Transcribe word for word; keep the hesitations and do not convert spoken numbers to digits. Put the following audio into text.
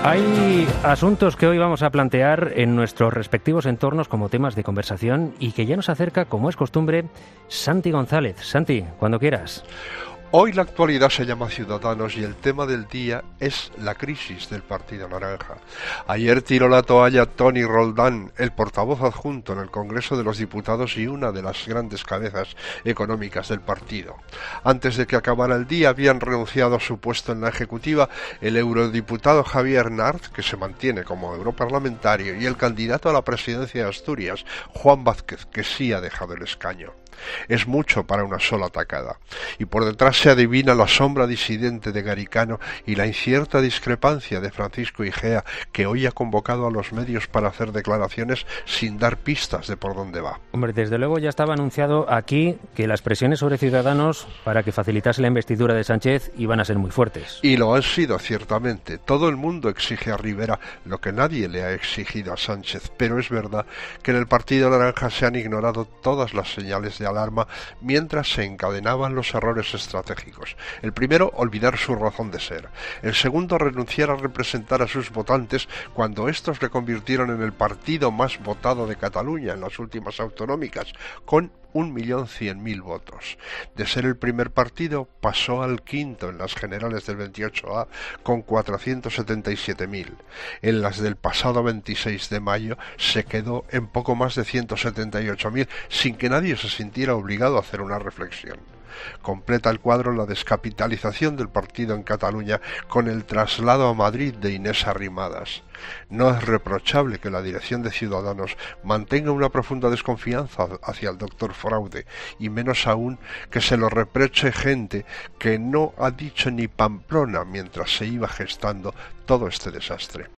Hay asuntos que hoy vamos a plantear en nuestros respectivos entornos como temas de conversación y que ya nos acerca, como es costumbre, Santi González. Santi, cuando quieras. Hoy la actualidad se llama Ciudadanos y el tema del día es la crisis del Partido Naranja. Ayer tiró la toalla Tony Roldán, el portavoz adjunto en el Congreso de los Diputados y una de las grandes cabezas económicas del partido. Antes de que acabara el día habían renunciado a su puesto en la ejecutiva el eurodiputado Javier Nart, que se mantiene como europarlamentario, y el candidato a la presidencia de Asturias, Juan Vázquez, que sí ha dejado el escaño. Es mucho para una sola tacada, y por detrás se adivina la sombra disidente de Garicano y la incierta discrepancia de Francisco Igea, que hoy ha convocado a los medios para hacer declaraciones sin dar pistas de por dónde va. Hombre, desde luego ya estaba anunciado aquí que las presiones sobre Ciudadanos para que facilitase la investidura de Sánchez iban a ser muy fuertes. Y lo han sido, ciertamente. Todo el mundo exige a Rivera lo que nadie le ha exigido a Sánchez, pero es verdad que en el Partido Naranja se han ignorado todas las señales de alarma mientras se encadenaban los errores estratégicos. El primero, olvidar su razón de ser. El segundo, renunciar a representar a sus votantes cuando estos le convirtieron en el partido más votado de Cataluña en las últimas autonómicas, con un millón cien mil votos. De ser el primer partido, pasó al quinto en las generales del veintiocho A, con cuatrocientos setenta y siete mil. En las del pasado veintiséis de mayo, se quedó en poco más de ciento setenta y ocho mil, sin que nadie se sintiera obligado a hacer una reflexión. Completa el cuadro la descapitalización del partido en Cataluña con el traslado a Madrid de Inés Arrimadas. No es reprochable que la dirección de Ciudadanos mantenga una profunda desconfianza hacia el doctor Fraude, y menos aún que se lo reproche gente que no ha dicho ni Pamplona mientras se iba gestando todo este desastre.